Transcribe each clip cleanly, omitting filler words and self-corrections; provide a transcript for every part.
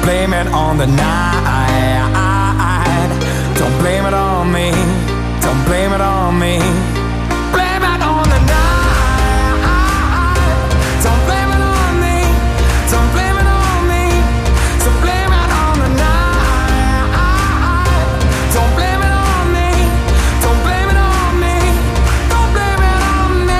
blame it on the night. Don't blame it on me. Don't blame it on me. Blame it on the night. Don't blame it on me. Don't blame it on me. So blame it on the night. Don't blame it on me. Don't blame it on me. Don't blame it on me.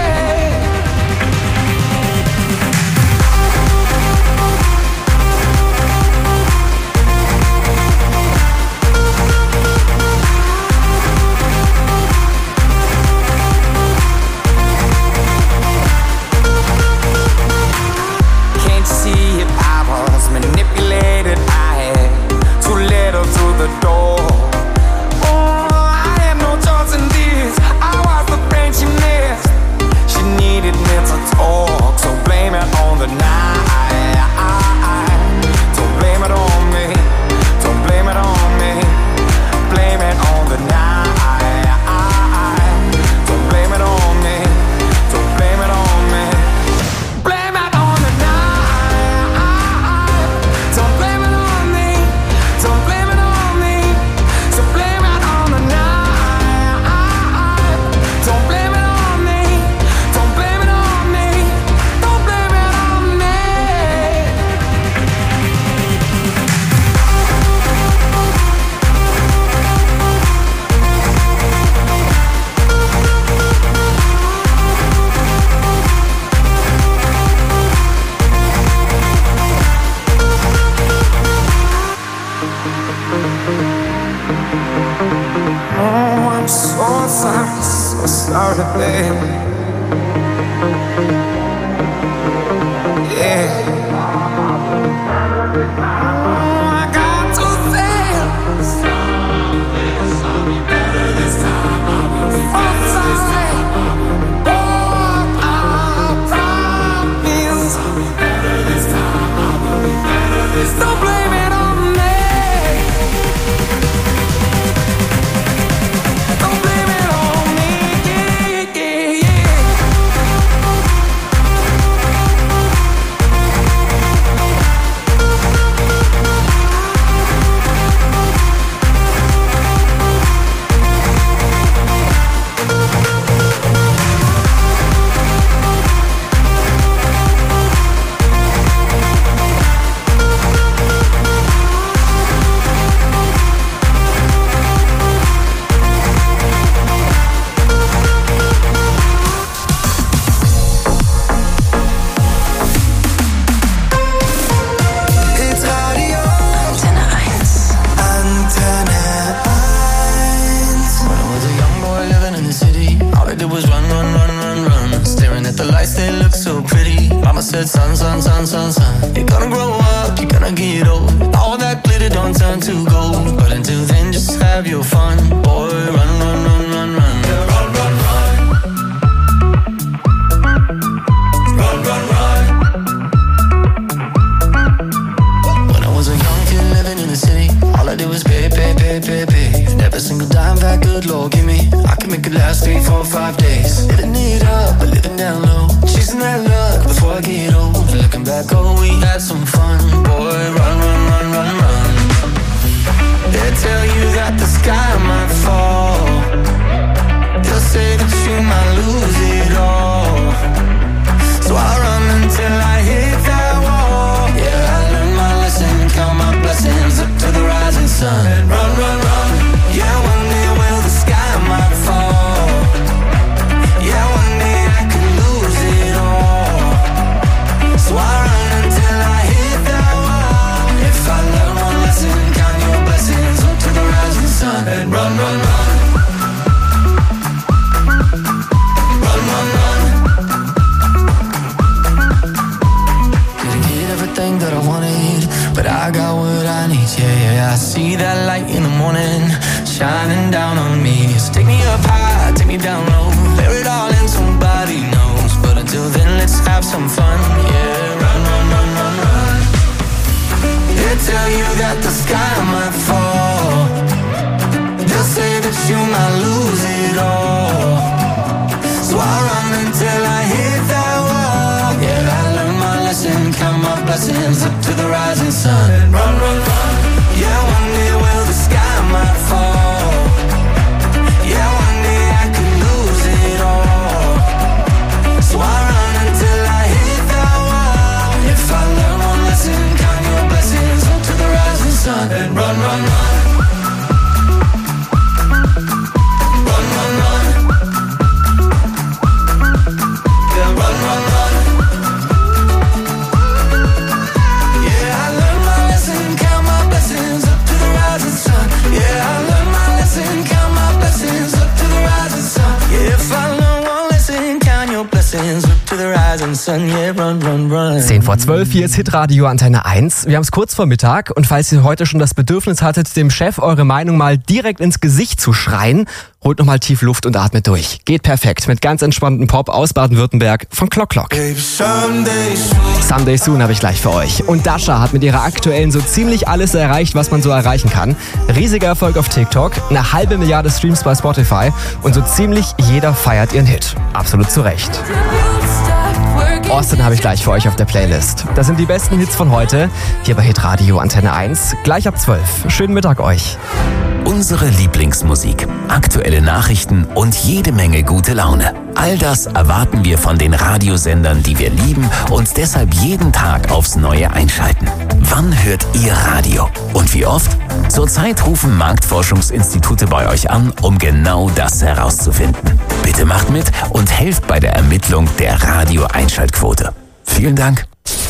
Can't you see it? I was manipulated. I had too little through the door. Oh, I had no choice in this. I was the friend she missed. She needed me to talk, so blame it on the night. Don't blame it on me. Don't blame it on me. Blame it on the night. Don't blame it on me. Don't blame it on me. Blame it on the night. Don't blame it on me. Don't blame it on me. So blame it on the night. Don't blame it on me. Don't blame it on me. Don't blame it on me. Oh, I'm so sorry, babe. Yeah. Oh, I got to say, I'm sorry. Oh, I promise. Don't blame it on me. Don't blame it on me. Yeah, yeah, yeah. It's radio. Antenne 1. When I was a young boy living in the city, all I did was run, run, run, run, run. Staring at the lights, they look so pretty. Mama said, son, son, son, son, son, you're gonna grow up, you're gonna get old. All that glitter don't turn to gold. But until then, just have your fun. Boy, run, run, run, run, run. Run, run, run. Run, run, run. When I was a young kid living in the city, all I did was pay, pay, pay, pay, pay. Every single dime that good Lord give me, I can make it last 3, 4, 5 days. Living it up, but living down low, chasing that luck before I get old. Looking back, oh, we had some fun. Boy, run, run, run, run, run. They tell you that the sky might fall. They'll say that you might lose it all. So I run until I hit that wall. Yeah, I learned my lesson, count my blessings up to the rising sun. And run, run, run. Yeah, one day will the sky might fall. Yeah, one day I could lose it all. So I run until I hit that wall. If I learn one lesson, count your blessings up to the rising sun. And run, run, run. Run, run, run. Didn't get everything that I wanted, but I got what I need. Yeah, yeah, I see that light in the morning shining down on me. So take me up high, take me down low, bear it all in, somebody knows. But until then, let's have some fun. Yeah, run, run, run, run, run. They tell you that the sky might fall. They'll say that you might lose it all. So I run until I hit that wall. Yeah, I learned my lesson, count my your blessings up to the rising sun. And run, run, run. Yeah, one day will the sky might fall. Yeah, one day I could lose it all. So I run until I hit that wall. If I learn one lesson, count your blessings up to the rising sun. And run, run, run. Run, run, run. Yeah, run, run, run. Yeah, I learned my lesson, count my blessings up to the rising sun. Yeah, I learned my lesson, count my blessings up to the rising sun. Yeah, if I learn one lesson, count your blessings up to the rising sun. Yeah, run, run, run. 10 vor 12, hier ist Hitradio Antenne 1. Wir haben es kurz vor Mittag und falls ihr heute schon das Bedürfnis hattet, dem Chef eure Meinung mal direkt ins Gesicht zu schreien, holt nochmal tief Luft und atmet durch. Geht perfekt mit ganz entspannten Pop aus Baden-Württemberg von Clock Clock. Someday Soon habe ich gleich für euch. Und Dasha hat mit ihrer aktuellen so ziemlich alles erreicht, was man so erreichen kann. Riesiger Erfolg auf TikTok, 1,5 Milliarde Streams bei Spotify und so ziemlich jeder feiert ihren Hit. Absolut zu Recht. Austin habe ich gleich für euch auf der Playlist. Das sind die besten Hits von heute, hier bei Hitradio Antenne 1, gleich ab 12. Schönen Mittag euch. Unsere Lieblingsmusik, aktuelle Nachrichten und jede Menge gute Laune. All das erwarten wir von den Radiosendern, die wir lieben und deshalb jeden Tag aufs Neue einschalten. Wann hört ihr Radio? Und wie oft? Zurzeit rufen Marktforschungsinstitute bei euch an, um genau das herauszufinden. Bitte macht mit und helft bei der Ermittlung der Radio-Einschaltquote. Vielen Dank.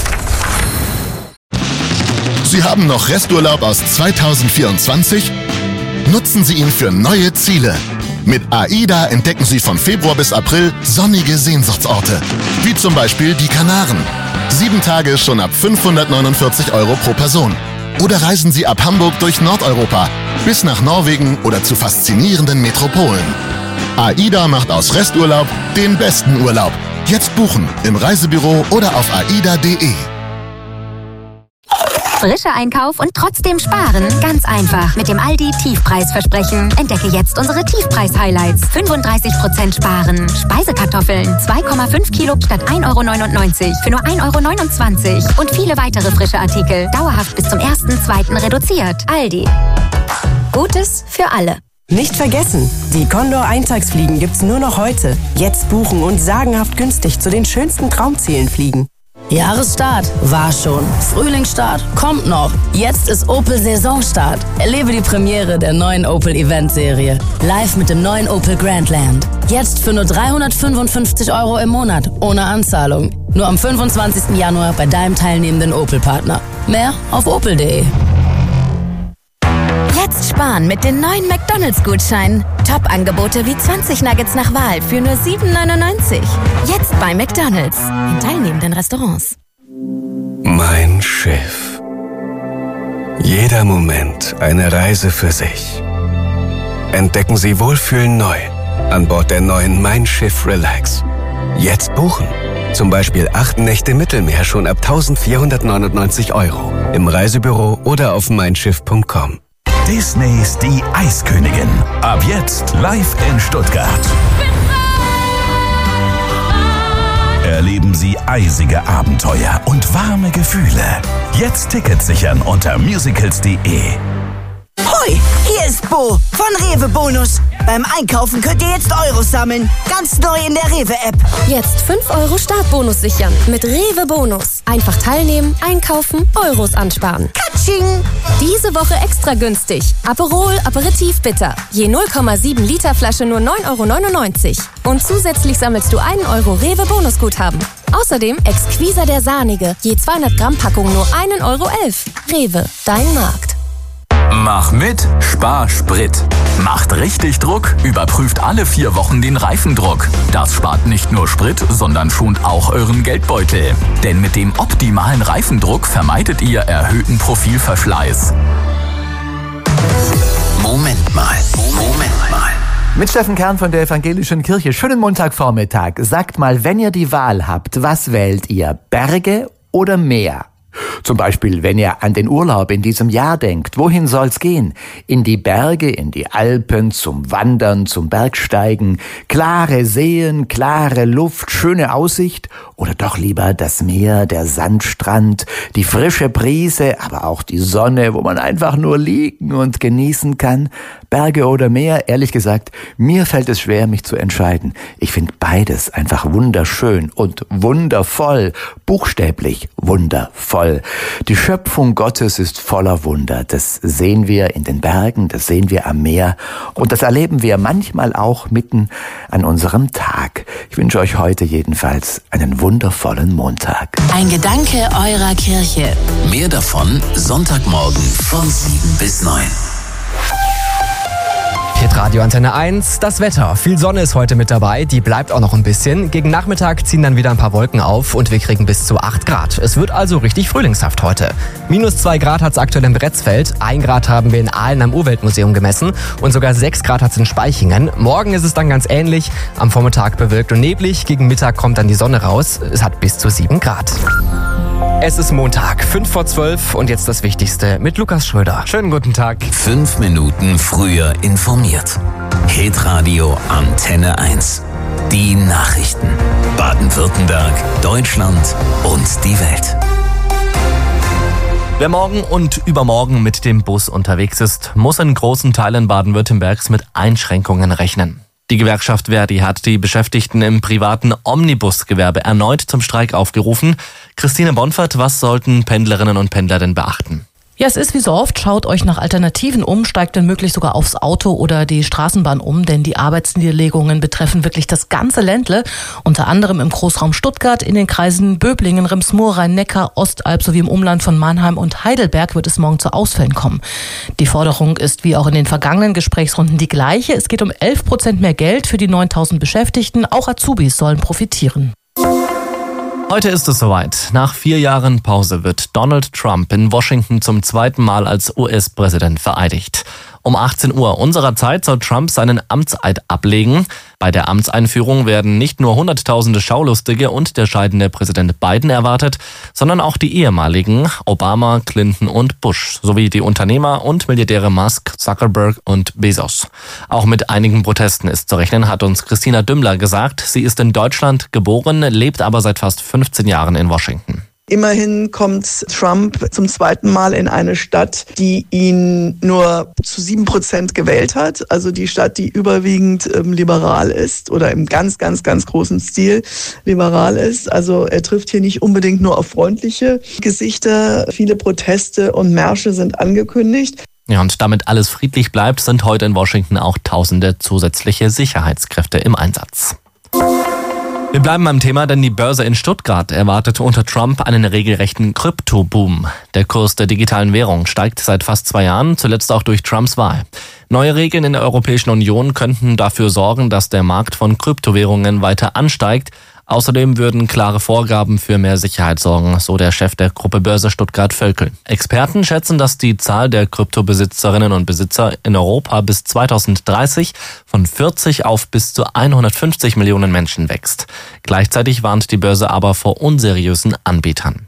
Sie haben noch Resturlaub aus 2024? Nutzen Sie ihn für neue Ziele. Mit AIDA entdecken Sie von Februar bis April sonnige Sehnsuchtsorte, wie zum Beispiel die Kanaren. 7 Tage schon ab 549 € pro Person. Oder reisen Sie ab Hamburg durch Nordeuropa bis nach Norwegen oder zu faszinierenden Metropolen. AIDA macht aus Resturlaub den besten Urlaub. Jetzt buchen im Reisebüro oder auf aida.de. Frischer Einkauf und trotzdem sparen? Ganz einfach. Mit dem Aldi Tiefpreisversprechen. Entdecke jetzt unsere Tiefpreis-Highlights. 35% sparen. Speisekartoffeln 2,5 Kilo statt 1,99 € für nur 1,29 € und viele weitere frische Artikel. Dauerhaft bis zum 1.2. reduziert. Aldi. Gutes für alle. Nicht vergessen, die Condor Eintagsfliegen gibt's nur noch heute. Jetzt buchen und sagenhaft günstig zu den schönsten Traumzielen fliegen. Jahresstart war schon. Frühlingsstart kommt noch. Jetzt ist Opel Saisonstart. Erlebe die Premiere der neuen Opel Event-Serie. Live mit dem neuen Opel Grandland. Jetzt für nur 355 € im Monat, ohne Anzahlung. Nur am 25. Januar bei deinem teilnehmenden Opel-Partner. Mehr auf opel.de. Jetzt sparen mit den neuen McDonald's-Gutscheinen. Top-Angebote wie 20 Nuggets nach Wahl für nur 7,99 €. Jetzt bei McDonald's. In teilnehmenden Restaurants. Mein Schiff. Jeder Moment eine Reise für sich. Entdecken Sie Wohlfühlen neu an Bord der neuen Mein Schiff Relax. Jetzt buchen. Zum Beispiel 8 Nächte Mittelmeer schon ab 1.499 € im Reisebüro oder auf meinschiff.com. Disneys Die Eiskönigin. Ab jetzt live in Stuttgart. Erleben Sie eisige Abenteuer und warme Gefühle. Jetzt Tickets sichern unter musicals.de. Hoi, hier ist Bo von Rewe Bonus. Beim Einkaufen könnt ihr jetzt Euros sammeln. Ganz neu in der Rewe-App. Jetzt 5 € Startbonus sichern mit Rewe Bonus. Einfach teilnehmen, einkaufen, Euros ansparen. Katsching! Diese Woche extra günstig. Aperol, Aperitif Bitter. Je 0,7 Liter Flasche nur 9,99 €. Und zusätzlich sammelst du 1 € Rewe Bonusguthaben. Außerdem Exquisa der Sahnige. Je 200 Gramm Packung nur 1,11 €. Rewe, dein Markt. Mach mit, spar Sprit. Macht richtig Druck, überprüft alle 4 Wochen den Reifendruck. Das spart nicht nur Sprit, sondern schont auch euren Geldbeutel. Denn mit dem optimalen Reifendruck vermeidet ihr erhöhten Profilverschleiß. Moment mal. Mit Steffen Kern von der Evangelischen Kirche. Schönen Montagvormittag. Sagt mal, wenn ihr die Wahl habt, was wählt ihr? Berge oder Meer? Zum Beispiel, wenn ihr an den Urlaub in diesem Jahr denkt. Wohin soll's gehen? In die Berge, in die Alpen, zum Wandern, zum Bergsteigen, klare Seen, klare Luft, schöne Aussicht oder doch lieber das Meer, der Sandstrand, die frische Brise, aber auch die Sonne, wo man einfach nur liegen und genießen kann? Berge oder Meer? Ehrlich gesagt, mir fällt es schwer, mich zu entscheiden. Ich finde beides einfach wunderschön und wundervoll, buchstäblich wundervoll. Die Schöpfung Gottes ist voller Wunder. Das sehen wir in den Bergen, das sehen wir am Meer und das erleben wir manchmal auch mitten an unserem Tag. Ich wünsche euch heute jedenfalls einen wundervollen Montag. Ein Gedanke eurer Kirche. Mehr davon Sonntagmorgen von 7 bis 9. Radio Antenne 1, das Wetter. Viel Sonne ist heute mit dabei, die bleibt auch noch ein bisschen. Gegen Nachmittag ziehen dann wieder ein paar Wolken auf und wir kriegen bis zu 8 Grad. Es wird also richtig frühlingshaft heute. -2 Grad hat es aktuell in Bretzfeld, 1 Grad haben wir in Aalen am Urweltmuseum gemessen und sogar 6 Grad hat es in Spaichingen. Morgen ist es dann ganz ähnlich, am Vormittag bewölkt und neblig, gegen Mittag kommt dann die Sonne raus. Es hat bis zu 7 Grad. Es ist Montag, 5:12 und jetzt das Wichtigste mit Lukas Schröder. Schönen guten Tag. 5 Minuten früher informiert. Hitradio Antenne 1. Die Nachrichten. Baden-Württemberg, Deutschland und die Welt. Wer morgen und übermorgen mit dem Bus unterwegs ist, muss in großen Teilen Baden-Württembergs mit Einschränkungen rechnen. Die Gewerkschaft ver.di hat die Beschäftigten im privaten Omnibusgewerbe erneut zum Streik aufgerufen. Christine Bonfert, was sollten Pendlerinnen und Pendler denn beachten? Ja, es ist wie so oft, schaut euch nach Alternativen um, steigt wenn möglich sogar aufs Auto oder die Straßenbahn um, denn die Arbeitsniederlegungen betreffen wirklich das ganze Ländle, unter anderem im Großraum Stuttgart, in den Kreisen Böblingen, Rems-Murr, Rhein-Neckar, Ostalb sowie im Umland von Mannheim und Heidelberg wird es morgen zu Ausfällen kommen. Die Forderung ist wie auch in den vergangenen Gesprächsrunden die gleiche. Es geht um 11% mehr Geld für die 9.000 Beschäftigten, auch Azubis sollen profitieren. Heute ist es soweit. Nach 4 Jahren Pause wird Donald Trump in Washington zum 2. Mal als US-Präsident vereidigt. Um 18 Uhr unserer Zeit soll Trump seinen Amtseid ablegen. Bei der Amtseinführung werden nicht nur Hunderttausende Schaulustige und der scheidende Präsident Biden erwartet, sondern auch die ehemaligen Obama, Clinton und Bush, sowie die Unternehmer und Milliardäre Musk, Zuckerberg und Bezos. Auch mit einigen Protesten ist zu rechnen, hat uns Christina Dümmler gesagt. Sie ist in Deutschland geboren, lebt aber seit fast 15 Jahren in Washington. Immerhin kommt Trump zum 2. Mal in eine Stadt, die ihn nur zu 7% gewählt hat. Also die Stadt, die überwiegend liberal ist oder im ganz, ganz, ganz großen Stil liberal ist. Also er trifft hier nicht unbedingt nur auf freundliche Gesichter. Viele Proteste und Märsche sind angekündigt. Ja, und damit alles friedlich bleibt, sind heute in Washington auch tausende zusätzliche Sicherheitskräfte im Einsatz. Wir bleiben beim Thema, denn die Börse in Stuttgart erwartet unter Trump einen regelrechten Kryptoboom. Der Kurs der digitalen Währung steigt seit fast 2 Jahren, zuletzt auch durch Trumps Wahl. Neue Regeln in der Europäischen Union könnten dafür sorgen, dass der Markt von Kryptowährungen weiter ansteigt. Außerdem würden klare Vorgaben für mehr Sicherheit sorgen, so der Chef der Gruppe Börse Stuttgart Völkel. Experten schätzen, dass die Zahl der Kryptobesitzerinnen und Besitzer in Europa bis 2030 von 40 auf bis zu 150 Millionen Menschen wächst. Gleichzeitig warnt die Börse aber vor unseriösen Anbietern.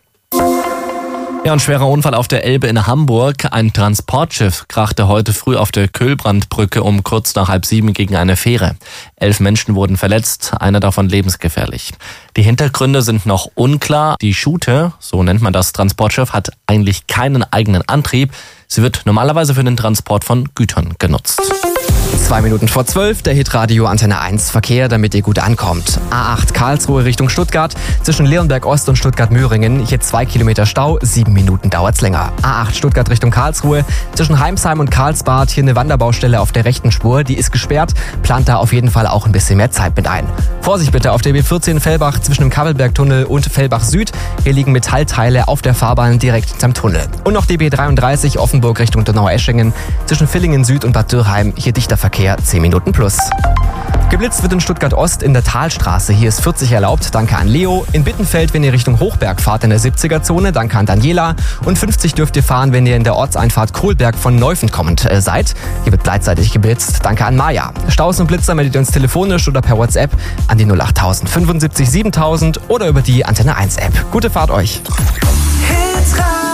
Ja, ein schwerer Unfall auf der Elbe in Hamburg. Ein Transportschiff krachte heute früh auf der Köhlbrandbrücke um kurz nach 6:30 gegen eine Fähre. 11 Menschen wurden verletzt, einer davon lebensgefährlich. Die Hintergründe sind noch unklar. Die Schute, so nennt man das Transportschiff, hat eigentlich keinen eigenen Antrieb. Sie wird normalerweise für den Transport von Gütern genutzt. 2 Minuten vor 12, der Hitradio Antenne 1 Verkehr, damit ihr gut ankommt. A8 Karlsruhe Richtung Stuttgart, zwischen Leonberg Ost und Stuttgart-Möhringen, hier 2 Kilometer Stau, 7 Minuten dauert's länger. A8 Stuttgart Richtung Karlsruhe, zwischen Heimsheim und Karlsbad, hier eine Wanderbaustelle auf der rechten Spur, die ist gesperrt, plant da auf jeden Fall auch ein bisschen mehr Zeit mit ein. Vorsicht bitte auf der B14 Fellbach zwischen dem Kabelbergtunnel und Fellbach Süd, hier liegen Metallteile auf der Fahrbahn direkt hinterm Tunnel. Und noch die B33 Offenburg Richtung Donaueschingen, zwischen Villingen Süd und Bad Dürrheim, hier dichter Verkehr, 10 Minuten plus. Geblitzt wird in Stuttgart-Ost in der Talstraße. Hier ist 40 erlaubt. Danke an Leo. In Bittenfeld, wenn ihr Richtung Hochberg fahrt in der 70er-Zone. Danke an Daniela. Und 50 dürft ihr fahren, wenn ihr in der Ortseinfahrt Kohlberg von Neufen kommend seid. Hier wird beidseitig geblitzt. Danke an Maja. Staus und Blitzer meldet ihr uns telefonisch oder per WhatsApp an die 08000 75 7000 oder über die Antenne 1 App. Gute Fahrt euch. Hitradio.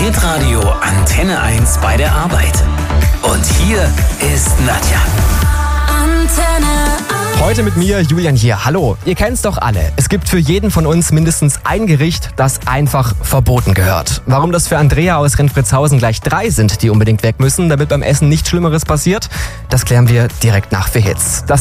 Hitradio Antenne 1 bei der Arbeit. Und hier ist Nadja. Antenne 1. Heute mit mir, Julian hier. Hallo. Ihr kennt's doch alle. Es gibt für jeden von uns mindestens ein Gericht, das einfach verboten gehört. Warum das für Andrea aus Renfritzhausen gleich 3 sind, die unbedingt weg müssen, damit beim Essen nichts Schlimmeres passiert, das klären wir direkt nach 4 Hits. Das